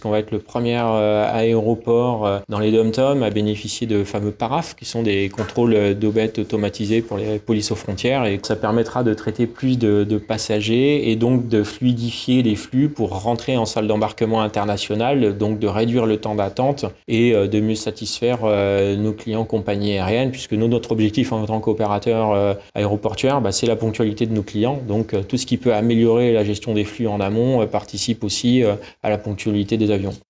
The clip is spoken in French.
On va être le premier aéroport dans les DOM-TOM à bénéficier de fameux PARAF, qui sont des contrôles d'aubettes automatisés pour les polices aux frontières, et ça permettra de traiter plus de passagers et donc de fluidifier les flux pour rentrer en salle d'embarquement internationale, donc de réduire le temps d'attente et de mieux satisfaire nos clients compagnies aériennes, puisque notre objectif en tant qu'opérateur aéroportuaire, c'est la ponctualité de nos clients. Donc tout ce qui peut améliorer la gestion des flux en amont participe aussi à la ponctualité des avions.